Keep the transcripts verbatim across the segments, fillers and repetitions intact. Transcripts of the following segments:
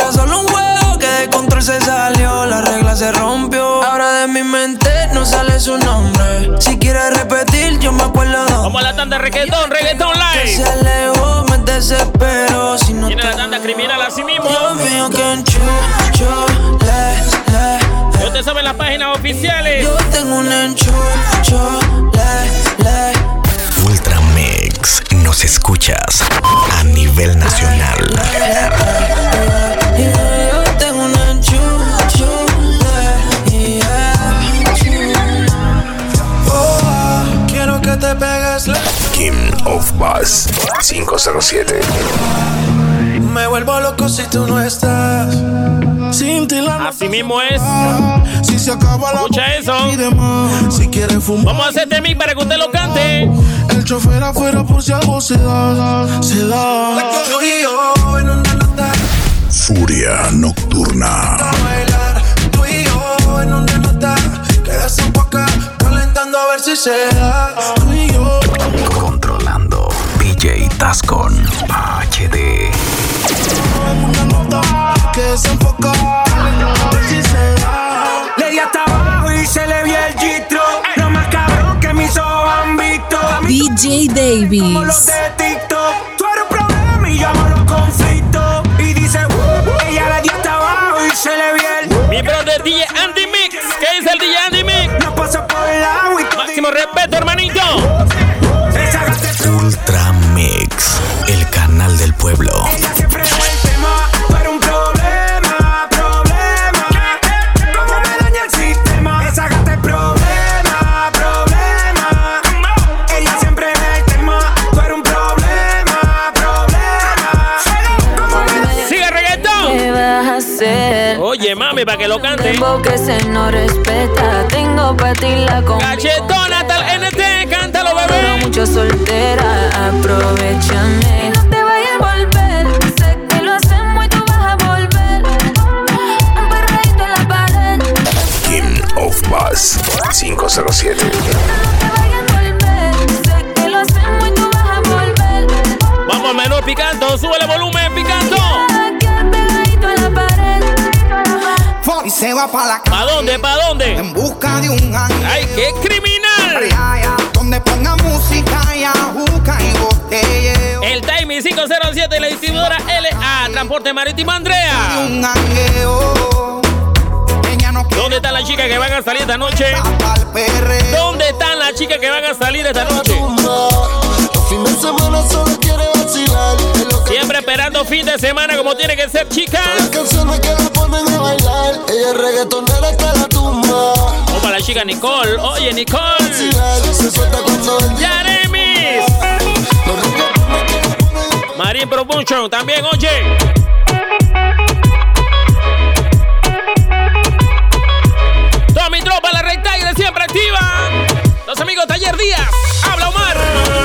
Era solo un juego que de control se salió, la regla se rompió. Ahora de mi mente no sale su nombre. Si quieres repetir, yo me acuerdo dónde. Como la tanda reggaetón, reggaetón live. Que se alejó, me desespero. Si no tiene la tanda criminal así mismo. Dios mío, que enchucho, le, le, le. Ustedes saben las páginas oficiales. Yo tengo un enchucho, le, le. Ultramix, nos escuchas a nivel nacional. Yo tengo un enchucho, le, oh, quiero que te pegues. King of Bass cinco cero siete. Me vuelvo loco si tú no estás. Sin ti la así mismo es. Si se acaba la escucha eso. Si quieres fumar. Vamos a hacer este mix para que usted lo cante. El chofer afuera por si algo se da. Se da. Tú y yo en una nota. Furia nocturna. A bailar. Tú y yo en una nota. Quedas un poco calentando a ver si se da. Tú y yo. Controlando D J Tascon H D. Una nota que se enfoca a ver si se da. Le di hasta abajo y se le vio el gistro. Lo más cabrón que mis ojos han visto. D J Davis. Como los de TikTok. Tú eres un problema y yo amo los conflictos. Y dice, uh, ella le di hasta abajo y se le vio el. Mi brother D J Andy Mix. ¿Qué dice el D J Andy Mix? No pasa por el agua y máximo respeto, hermanito. Ultra Mix, el canal del pueblo. Ella siempre fue el tema. Tú eres un problema, problema. Como me daña el sistema. Esa gata es problema, problema. Ella siempre es el tema. Tú eres un problema, problema. Sigue reggaetón. ¿Qué vas a hacer? Oye, mami, para que lo cante. Tiempo que se no respeta. Tengo pa' ti la comida. Cachetona tal N T, cántalo, Pero bebé. mucho soltera, aprovechame. No te vayas a volver. Sé que lo hacemos y tú vas a volver. Un perreíto en la pared. King of Bass cinco cero siete. No te vayas a volver. Sé que lo hacemos y tú vas a volver. Vamos al menú picando, sube el volumen picando. Quedar pegadito en la pared. Y se va pa' la ¿Pa' dónde? ¿Pa' dónde? en busca de un ángel. ¡Ay, qué criminal! Donde ponga música y ajuca y botelleo. El Timing cinco cero siete y la distribuidora L A Transporte Marítimo Andrea. Un angueo. Ella no quiere ¿Dónde están las chicas que van a salir esta noche? pa'l perreo. ¿Dónde están las chicas que van a salir esta noche? Los fines de semana solo quiere vacilar. Siempre esperando fin de semana como tiene que ser, chicas. Las canciones que la ponen a bailar. Ella es reggaetonera hasta la tumba. Vamos para la chica Nicole. Oye, Nicole. Se suelta cuando el día. Yaremis. Marine Promotion también, oye. Toda mi tropa, la Red Tiger siempre activa. Los amigos Taller Díaz. Habla Omar.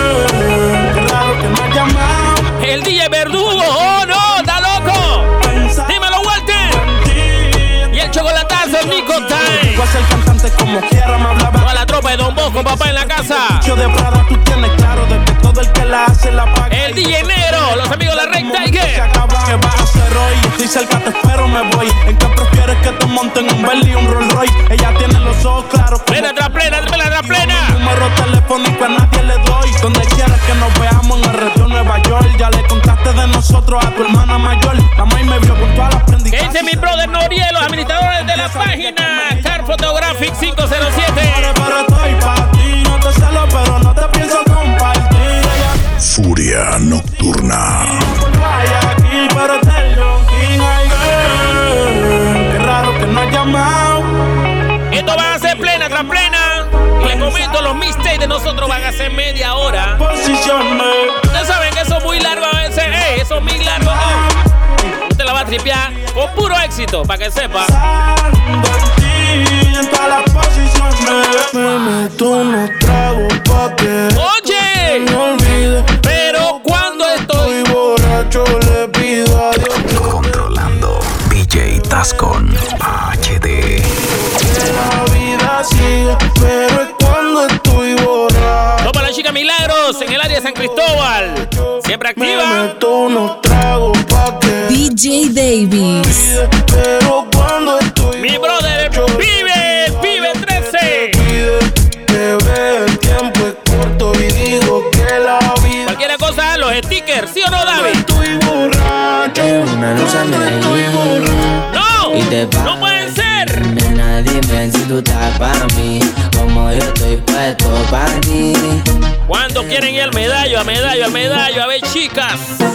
El D J Verdugo. Oh, no, está loco. Dímelo, Walter. Y el chocolatazo, el Nico Time. Voy a ser cantante como quiera, me hablaba. Toda la tropa de Don Bosco, papá en la casa. Yo de Prada, tú tienes claro de que todo el que la hace la paga. El D J Negro, los amigos de la Red Se Tiger. acaba, ¿qué vas a hacer hoy? Estoy cerca, te espero, me voy. ¿En qué prefieres que te monten un Bentley y un Rolls Royce? Ella tiene los ojos claros. Plena tras plena, plena tras plena. Número telefónico a nadie le doy. Donde quieras que nos veamos en el retiro Nueva York. Ya le contaste de nosotros a tu hermana mayor. La maíz me vio con todas las prendidas. ¿Qué dice mi brother Noriel, los administradores de la página Car Photographic cinco cero siete? Pero estoy pa' ti, no te celo, pero no te pienso compartir. Furia nocturna. Vaya aquí, pero te lo king, ay, girl. Qué raro que no has llamado. Esto va a ser plena tras plena. Les comento, los mixtapes de nosotros van a ser media hora. Posiciones. Ustedes saben que eso es muy largo a veces. Eh, eso es muy largo. Oh. Usted la va a tripear con puro éxito, para que sepa. En todas las posiciones. Me meto unos tragos pa' que Oye, me olvide. pero cuando estoy Estoy borracho, le pido a Dios Controlando D J Tascon H D. que la vida sigue, pero es cuando estoy borracho. toma la chica Milagros en el área de San Cristóbal. Siempre Me activa. meto unos tragos pa' que D J Davis. Pero cuando estoy Mi brother, Pibe, Pibe trece. que ve el tiempo es corto y digo que la vida. Cualquier cosa, los stickers, ¿sí o no, David? Estoy borracho. Una noche a Medellín. No, Y te no puede ser. Nena, dime si tú estás para mí, como yo estoy puesto para ti. ¿Cuántos quieren ir al medallo, a medallo, al medallo? A ver, chicas.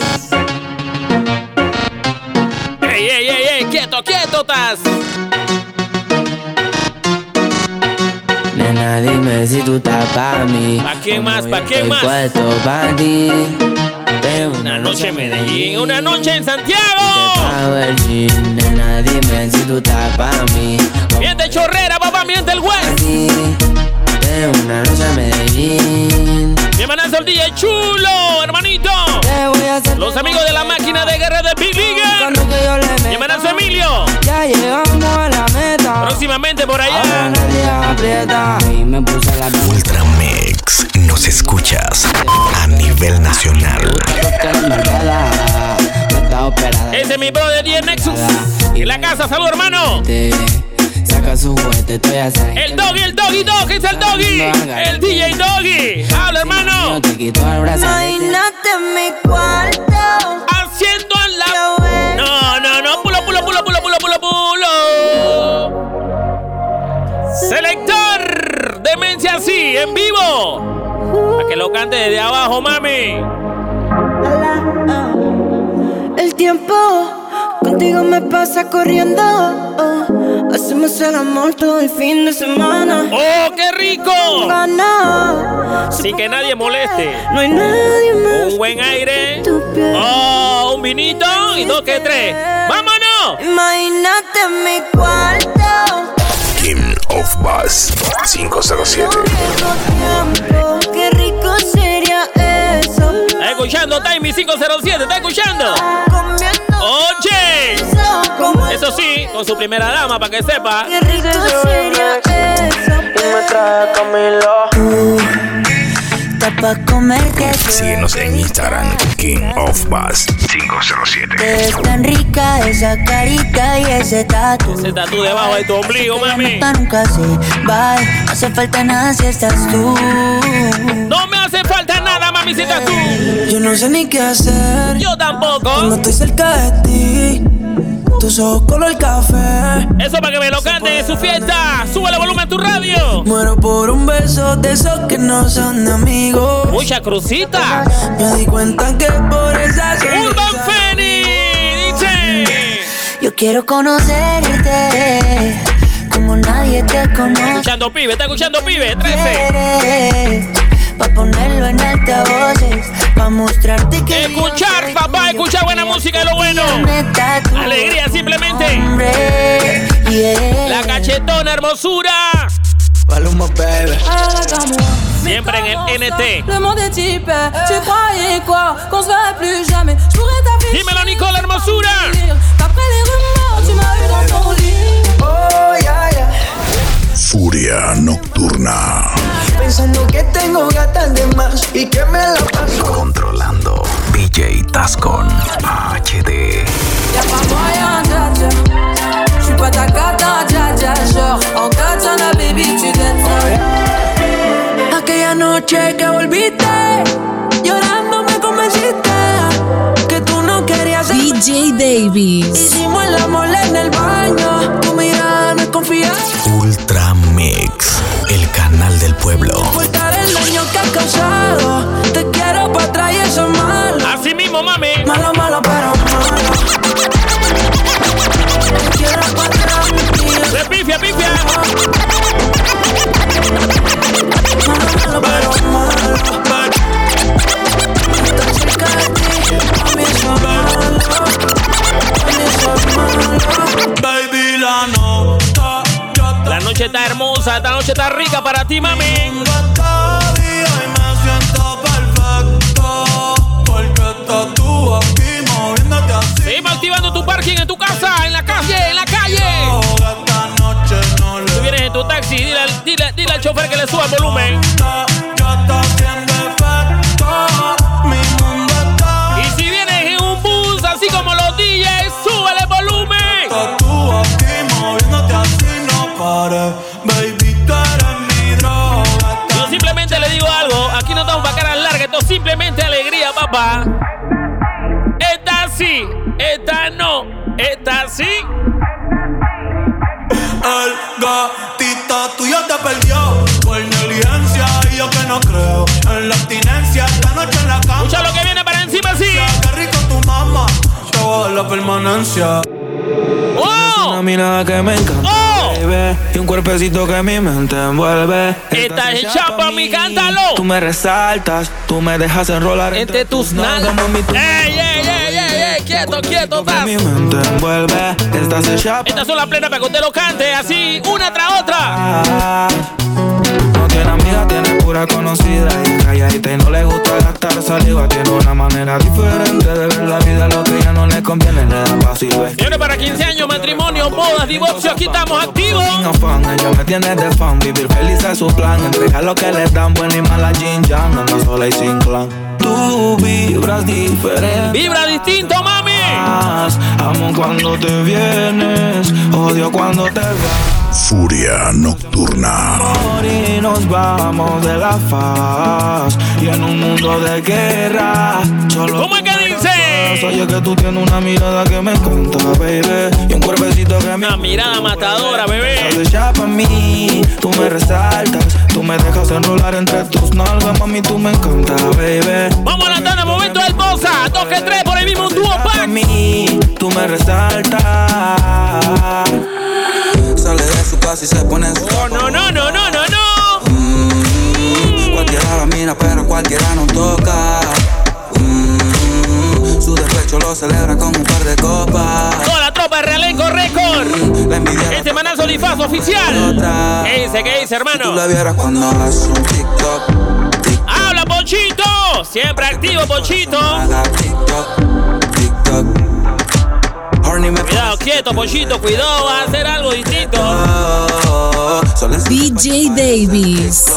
Ey, ey, ey, ey, quieto, quieto, estás. Nena, dime si tú estás para mí. ¿Pa' quién como más? yo ¿Pa' quién estoy más? puesto para ti. Tengo Una noche en Medellín, una noche en Te Santiago. pago el jean. Nena, dime si tú estás para mí. como Miente Chorrera, papá, miente el para West. ti. Tengo una noche a Medellín. Mi hermanazo el D J Chulo, hermanito. Te voy a hacer Los amigos de la máquina de guerra de Big Liga. cuando que yo le meta. Mi hermanazo Emilio. Ya llegamos a la meta. Próximamente por allá. Ahora nadie aprieta. Y me puse la Ultra Mix. Nos escuchas a nivel nacional. Ese es mi brother D J Nexus. En la casa, salud, hermano. Saca su juguete, estoy así. El doggy, el doggy dog, es el doggy. El D J Doggy. Habla, hermano. Te quito el brazo. Imagínate en mi cuarto. Haciendo en la. No, no, no. Pulo, pulo, pulo, pulo, pulo, pulo, pulo. Selector. Demencia así, en vivo. Para que lo cante desde abajo, mami. El tiempo contigo me pasa corriendo. Oh, hacemos el amor todo el fin de semana. ¡Oh, qué rico! Gana. Sin que nadie moleste. No hay nadie más. Un buen aire. Tu piel. Oh, un vinito y dos que tres. ¡Vámonos! Imagínate en mi cuarto. King of Bass cinco cero siete. Tiempo, qué rico sería eso. ¿Está escuchando Timey cinco cero siete? ¿Está escuchando? Comiendo ¡Oye! eso, como Eso sí, con su primera dama, para que sepa. qué rico sería eso. Me trae Camilo. Está pa' comer que Síguenos en Instagram, King of Bass cinco cero siete. es tan rica esa carita y ese tatu. Ese tatu debajo de tu ombligo, mami. Nunca, nunca se va, no hace falta nada si estás tú. No me hace falta nada, mami, si estás tú. Yo no sé ni qué hacer Yo cuando tampoco. estoy cerca de ti. Tus ojos color café. Eso para que me lo canten en su fiesta. Sube el volumen a tu radio. Muero por un beso de esos que no son de amigos. Mucha crucita. Me di cuenta que por esa Urban sonrisa Feni, dice. Yo quiero conocerte como nadie te conoce. Escuchando pibe, está escuchando pibe. trece. Pa' ponerlo en altavoces, pa' mostrarte que Escuchar, yo soy papá, tuyo. escuchar buena música es lo bueno. Neta, tú, Alegría simplemente. hombre, yeah. La cachetona hermosura. Paloma, baby. Siempre en el N T. Le monde est type, tu croyais quoi? Qu'on se verrait plus jamais. Je pourrais t'afficher. Dímelo, Nicole, hermosura. D'après les rumeurs, tu m'as eu dans ton lit. Oh, yeah, yeah. Furia Nocturna. Pensando que tengo gatas de más y que me la paso. Controlando D J Tascon H D. Y'a pas moyen, dja dja. J'suis pas ta cata, dja dja. Genre, en katana, baby, tu t'aimes. Aquella noche que volviste, llorando me convenciste que tú no querías ser. D J Davis. Hicimos el amor en el baño, tu mirada no es confianza. Ultra Mix, el canal del pueblo. Ocultar el daño que has causado. Te quiero pa' atrás y eso es malo. Así mismo, mami. Malo, malo, pero malo. Te quiero pa' atrás, mi vida. De pifia, pifia. Malo, pero malo. Estar cerca de ti, a mí eso es malo. A mí eso es malo. Baby, la nota ya está La noche está hermosa, esta noche está rica para ti, mami. cada día y me siento perfecto. Porque estás tú aquí moviéndote así. Seguimos activando tu parking en tu casa, en la calle, en la calle. Esta noche no le Tú vienes en tu taxi, dile, al- dile, dile al chofer que le suba el volumen. gusta, ya está haciendo efecto. Mi mundo está Y si vienes en un bus, así como los D Js, chapa. Esta sí, esta no, esta sí. El gatito tuyo te perdió por negligencia y yo que no creo en la abstinencia. Esta noche en la cama. Escucha lo que viene para encima, sí. Qué rico tu mamá, te voy a dar la permanencia. ¡Oh! Una mirada que me encanta, ¡Oh! baby, y un cuerpecito que mi mente envuelve. Esta es chapa, mi, cántalo. Tú me resaltas, tú me dejas enrolar entre tus nalgas. ¡Ey, ey, ey, ey, ey! Quieto, quieto, estás. Mi mente envuelve, estás en chapa. Estas son las plenas para que usted lo cante así, una tras otra. No tiene amiga, tiene pura conocida y calladita y no le gusta gastar saliva. Tiene una manera diferente de ver la vida, lo que ya no le conviene le da paso y ve. Señores, para quince años, matrimonio, bodas, divorcio, aquí estamos activos. Sin afán, ella me tiene de fan, vivir feliz es su plan. Entrega lo que les dan, buena y mala Jin Yang, anda sola y sin clan. Tú vibras diferente. Vibra distinto, mami. Amo cuando te vienes, odio cuando te vas. Furia nocturna. Y nos vamos de la faz. Y en un mundo de guerra, solo ¿cómo es que dice? Oye, que tú tienes una mirada que me encanta, baby. Y un cuerpecito que me. Una mirada matadora, bebé. Sabes ya pa' mí, tú me resaltas. Tú me dejas enrolar entre tus nalgas, mami, tú me encanta, baby. Vamos a la tanda, momento del bossa. Dos que tres, por ahí mismo un dúo pack. Mí, tú me resaltas. Sale de su casa y se pone en su Oh, no, no, no, no, no, no. Mm, cualquiera la mira, pero cualquiera no toca. Mm, su despecho lo celebra con un par de copas. Toda la tropa de Realenco Record. Mm, este manazo Lifazo oficial. ¿Qué dice, qué dice, hermano? Si tú la vieras cuando hagas un TikTok, TikTok. ¡Habla, Pochito! Siempre activo, Pochito. Haga TikTok, TikTok. Cuidado, quieto, Pochito, cuidado, va a hacer algo distinto. D J Davis.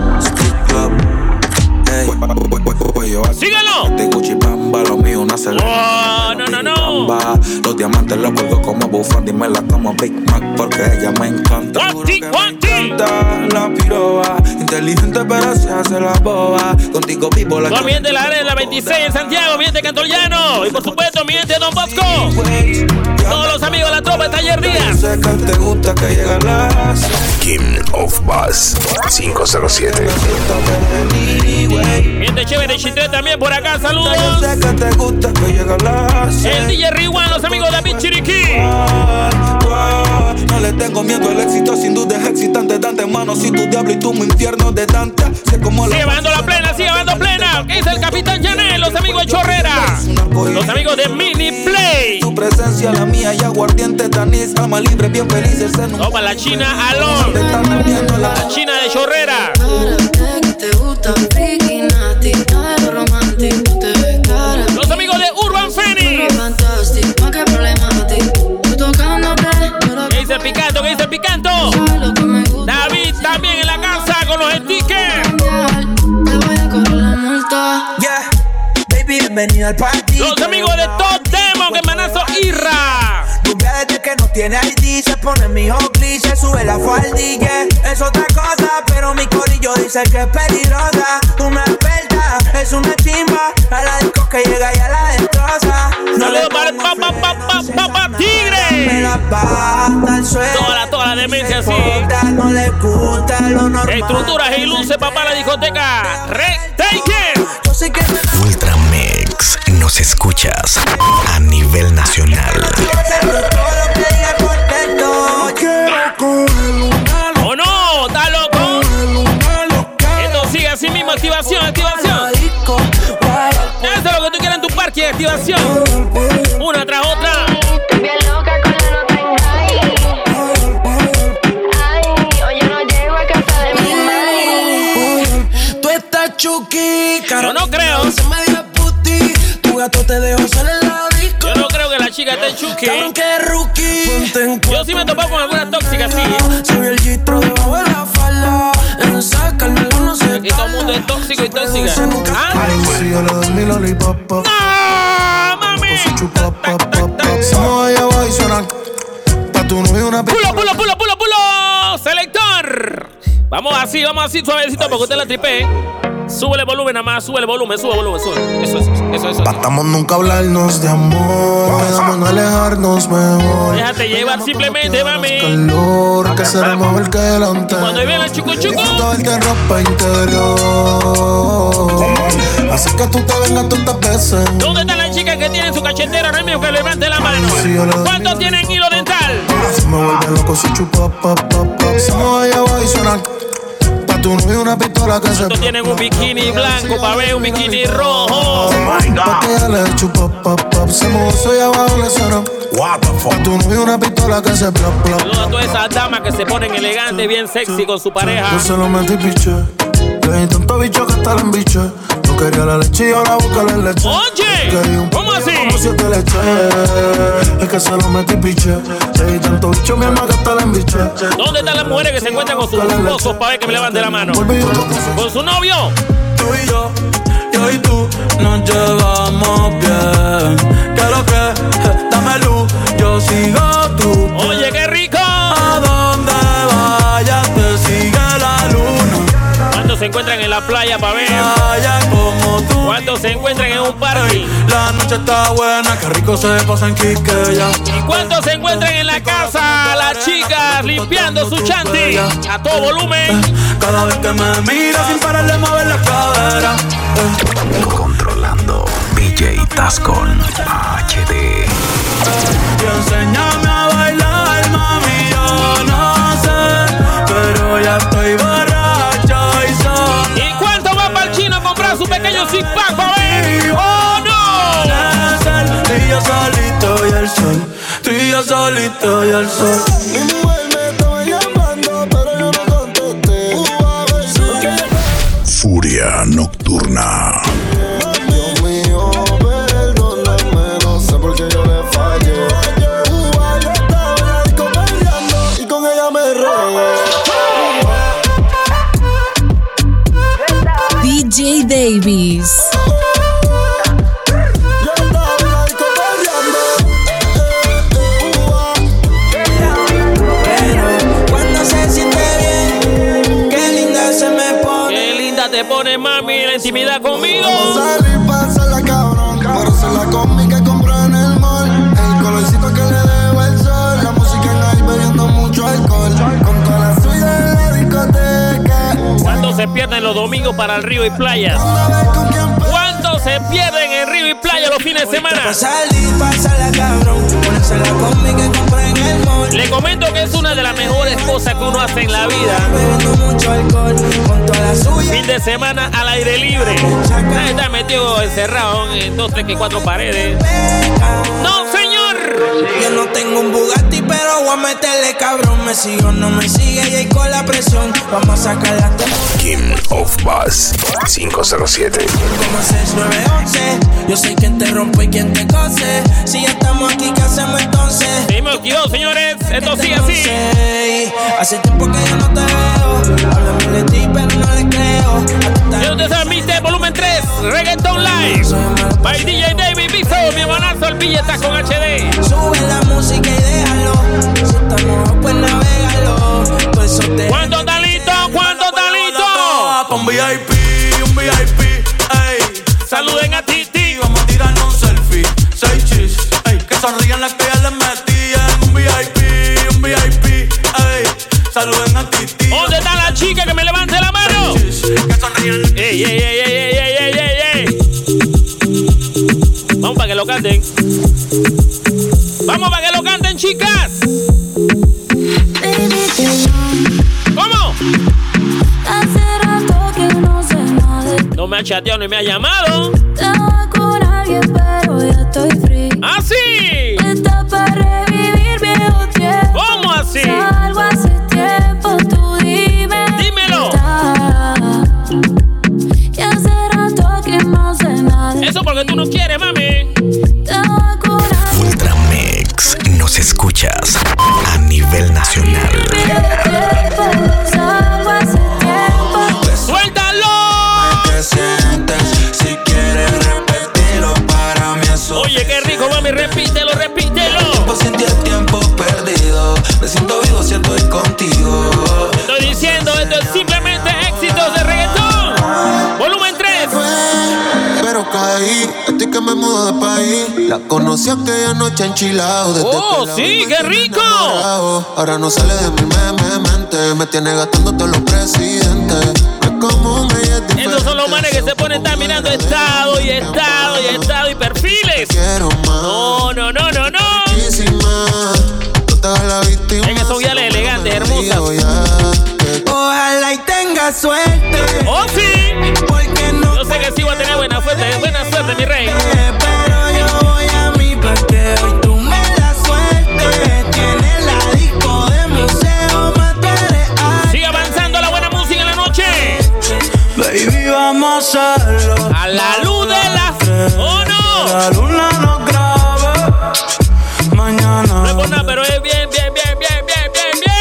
¡Síguelo! Oh, no, no, no. Los diamantes los colgo como bufanda y me la como Big Mac porque ella me encanta. Guanti, guanti. La piroba, inteligente pero se hace la boba. Contigo vivo la. No miente la arena veintiséis en Santiago, miente Cantoliano. Y por supuesto, miente Don Bosco. Todos los amigos de la tropa de Taller Díaz. Sé que te gusta que llega la. King of Bass cinco cero siete. Miente Chévere Chitré también por acá, saludos. Sé que te gusta que llega la. El D J Riwan, los amigos de David Chiriquí. No le tengo miedo al éxito, sin duda es excitante. De antemano, si tu diablo y tú mi infierno de Dante. Sé cómo sigue llevando la plena, sigue llevando plena. ¿Qué dice el Capitán Janel? Los amigos de Chorrera. Los amigos de Mini Play. Tu presencia, la mía y aguardiente Danis. Alma libre, bien feliz. Toma la China Alon. La China de Chorrera. Los amigos de Urban Phoenix. ¿Qué dice el Picanto? ¿Qué dice el Picanto? David también en la casa con los stickers. Yeah, baby, bienvenido al party. Los amigos de Top Demo, que manazo Irra. Rubia desde que no tiene I D, se pone mi hockey, se sube la faldilla. Es otra cosa, pero mi corillo dice que es peligrosa. Una experta, es una chimba. A la disco que llega y a la destroza. Saludos para Papá Papá Papá Tigre. Toda la, toda la demencia así. No le gusta lo normal. Estructuras y luces, papá, la discoteca. Retake. Ultramex, nos escuchas a nivel nacional. ¿O no? ¿Está loco? Esto sigue así mismo, activación, activación. Eso es lo que tú quieres en tu parque, activación. Una tras otra. Bien loca con la nota en high. Ay, oye, no llego a casa de mi madre. Tú estás chuki, Yo no creo. se me dio puti. Tu gato te dejó salir en la disco. Yo no creo que la chica esté en Chucky. Cabrón, que rookie. Ponte en Yo sí me he topado con alguna tóxica así. Se vio el gistro debajo de la falda. En sacármelo no se Aquí todo el mundo es tóxico y tóxica. ¿Ah? Si yo le doy mi lollipop. ¡No, mami! Somos allá abajo y suenan. Pa' tu novio una ¡Pulo, pulo, pulo, pulo, pulo! ¡Selector! Vamos así, vamos así, suavecito, porque usted la tripe. Súbele volumen nada más, súbele volumen, sube volumen, sube. Eso es. Eso, eso. Tratamos nunca hablarnos de amor. Quedamos en alejarnos mejor. Déjate llevar simplemente, mami. Calor, que será mejor que delante. Cuando viene el chucu chucu. Disfruto de ropa interior. Así que tú te vengas tantas veces. ¿Dónde están las chicas que tienen su cachetera? Ahora mismo que levante la mano. ¿Cuántos tienen hilo dental? Si me vuelve loco si chupa, pa, pa, pa. Si me voy abajo y suena. Pa' tu novio una pistola que se. ¿Cuántos tienen un bikini blanco? Pa' ver un bikini rojo. Pa' que ella le chupa, pa, pa. Si me soy abajo le suena. What the fuck? Pa' tu novio una pistola que se. Bla, bla. Saludos a todas esas damas que se ponen elegantes, bien sexy con su pareja. Yo se lo metí piche. Le di tanto bicho que hasta la embiche. No quería la leche y ahora busca la leche. Oye, ¿cómo así? Como si te le eché. Es que se lo metí piche. Le di tanto bicho mi alma que hasta la embiche. ¿Dónde están las mujeres que se encuentran con sus esposos para ver que me levante la mano? ¿Con su novio? Tú y yo, yo y tú nos llevamos bien. ¿Qué lo que? Dame luz, yo sigo tú. Oye, qué rico. A donde vayas te sigue la luna. ¿Cuántos se encuentran en la playa para ver? Como tú. ¿Cuántos se encuentran en un parque? La noche está buena, qué rico se pasa en Quiqueya. ¿Y cuántos se encuentran en la casa? Las chicas limpiando su chanti a todo volumen. Cada vez que me mira sin pararle mover la cadera. Controlando D J Tascon H D. Y enséñame a bailar, mami, yo no sé, pero ya estoy borracho y solo. ¿Y cuánto va para el chino a comprar su pequeño six pack para ver? ¡Oh, no! Tú y yo solito y el sol, tú y yo solito y el sol. Mi mujer me estaba llamando, pero yo no contesté. Furia Nocturna. Dios mío, perdóname, no sé por qué yo le fallé. Uva, yo estaba en la disco peleando y con ella me regué. D J Davis. Yo estaba en la disco peleando. Pero cuando se siente bien, qué linda se me pone. ¡Qué linda te pone, mami, la intimidad conmigo! Salir, pasarla cabrón. Por eso la combi que compré en el mall. El colorcito que le debo el sol. La música en ahí bebiendo mucho alcohol. Con toda la suya en la discoteca. ¿Cuántos se pierden los domingos para el río y playas? ¿Cuántos se pierden en río y playa los fines de semana? Pa' salir, pasarla cabrón. Ponerse la combi que compré en el mall. Le comento que es una de las mejores cosas que uno hace en la vida. Bebiendo mucho alcohol. Con toda la suya. Fin de semana al aire libre. Nadie está metido encerrado en dos, tres, cuatro paredes. ¡No, señor! Yo no tengo un Bugatti, pero voy a meterle cabrón. Me sigo, no me sigue y ahí con la presión. Vamos a sacar la tele. King of Bass cinco cero siete. Como seis nueve once. Yo soy quien te rompe y quien te cose. Si ya estamos aquí, ¿qué hacemos entonces? Seguimos aquí, señores. Esto sigue así. Hace tiempo que yo no te veo. Háblame de ti, pero no le creo. Y ustedes saben, mister Volumen tres, Reggaeton Live. By D J David Biso, mi hermanazo, el billeta con H D. Sube la música y déjalo. Si estamos, pues navégalo. Por eso te. ¿Cuánto está listo? ¿Cuánto está listo? Un V I P, un V I P, ey. Saluden a Titi. Vamos a tirarnos un selfie, seis chis, ey. Que sonrían las que ya les metían. Un V I P, un V I P, ey. Saluden a Titi. ¿Dónde está la chica que me levante la mano? Que sonrían. Ey, ey, ey, ey, ey, ey, ey, ey, ey. Vamos para que lo canten. Vamos para que lo canten, chicas. ¿Cómo? No me ha chateado ni me ha llamado. Estaba con alguien, pero ya estoy free. ¿Ah, sí? Está para revivir viejos tiempos. ¿Cómo así? Salgo hace tiempo, tú dime. Dímelo. Y hace rato que no sé nada. Eso porque tú no quieres, mami. Estaba con alguien. Ultramix, nos escuchas a nivel nacional. Salgo hace tiempo. ¡Suéltalo! ¿Qué sientes? Si quieres repetirlo para mí eso. Oye, qué rico, mami, repítelo, repítelo. Tiempo sin ti, el tiempo perdido. Me siento vivo si estoy contigo. Estoy diciendo, esto es simplemente éxitos de reggaetón. Volumen tres. Pero caí, estoy que me mudó de país. La conocí aquella noche enchilado. ¡Oh, sí, qué rico! Ahora no sale de mi meme mente. Me tiene gastando todos los presidentes. Es como un billete. Estos son los manes que se ponen estar mirando estado y estado y estado y perfiles. No, no, no, no, no. Es que son viales elegantes, hermosas. Ojalá y tenga suerte. ¡Oh, sí! Porque no. Yo sé que sí voy a tener buena suerte, buena suerte, mi rey. Pero yo voy a mi porque hoy tú me das suerte. Tienes la disco de museo, más tú eres arte. Sigue avanzando la buena música en la noche. Baby, vamos a hacerlo. A la luz de la. ¡Oh, no! La luna nos graba. Mañana. No es por nada, pero es bien, bien, bien, bien, bien, bien, bien.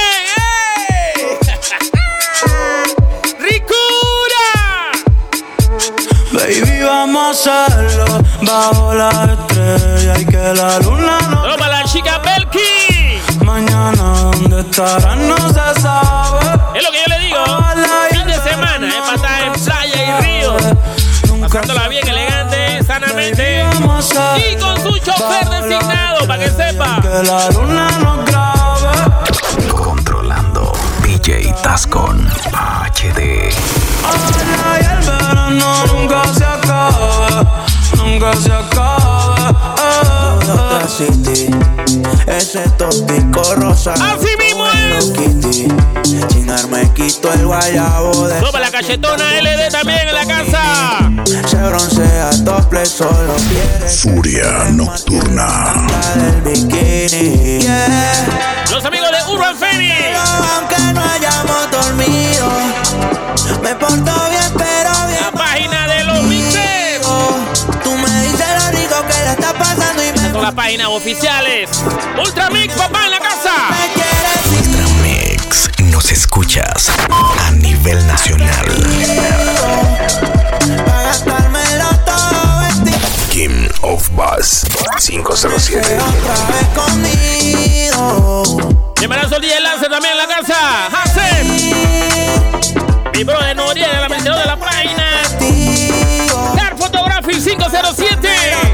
¡Ricura! Baby, vamos a hacerlo bajo la estrella y que la luna no. No, para la chica Belki. Mañana, ¿dónde estarán? No se sabe. Es lo que yo le digo. Fin de semana, es para estar en playa y río. Pasándola bien, elegante, sanamente. Y con su chofer designado, para que sepa. Que la luna nos grabe. Controlando D J Tascon H D. Ojalá y el verano nunca se acabe. Nunca se acabe. Otra City. Ese tópico rosa. Así mismo es. Sin me quito el guayabo de. Toma la cachetona L D también en la casa. Se broncea tople, solo quiere. Furia Nocturna. Del bikini. Yeah. Los amigos de Urban Phoenix. Pero aunque no hayamos dormido, me porto bien, pero bien. La página de los mixes. Tú me dices lo rico que le está pasando y me. Son las páginas oficiales. Ultra Mix, papá, en la casa. Me quieres Ultra Mix. Nos escuchas a nivel nacional. para gastármelo todo vestido. King of Bass cinco cero siete. Otra vez conmigo. Bienvenido al D J Lance también en la casa. Hasen. Mi brother Noriega, la mencionó de la página. Car Photography cinco cero siete.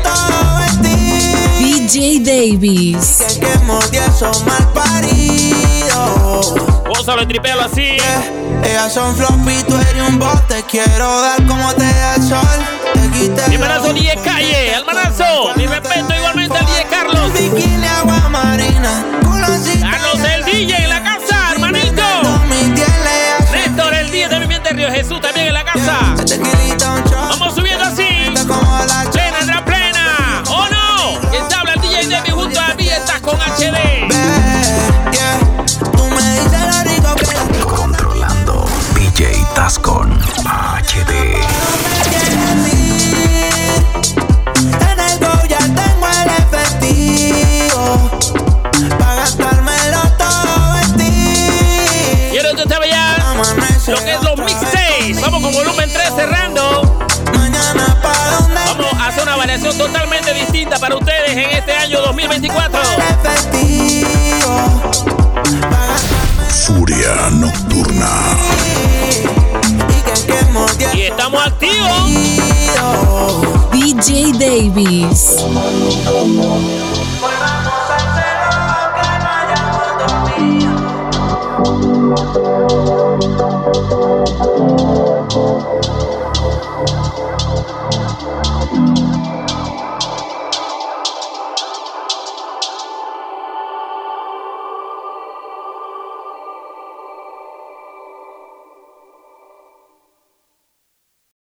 D J Davis. Que quemo diez son mal paridos. Gózalo y tripéalo así. Ellas son floppy, tú eres un bot. Te quiero dar como te da el sol. Te quité. Bienvenido D J Calle, Almanazo. Mi respeto igualmente al D J Carlos. Bikini, agua marina. Carlos el D J en la casa, hermanito. Néstor el D J de Viviente Río Jesús también en la casa. Vamos subiendo así. Plena, entra plena. ¿O no? ¿Quién te habla? El D J David junto a mí. Estás con H D. Controlando D J Tascon H D. En el go ya tengo el efectivo. Pa' gastármelo todo vestido. Quiero que usted vea lo que es los mixtapes. Vamos con volumen tres cerrando. Mañana pa' donde Vamos a hacer una variación totalmente distinta para ustedes en este año dos mil veinticuatro. Furia Nocturna. Y estamos activos. D J Davis.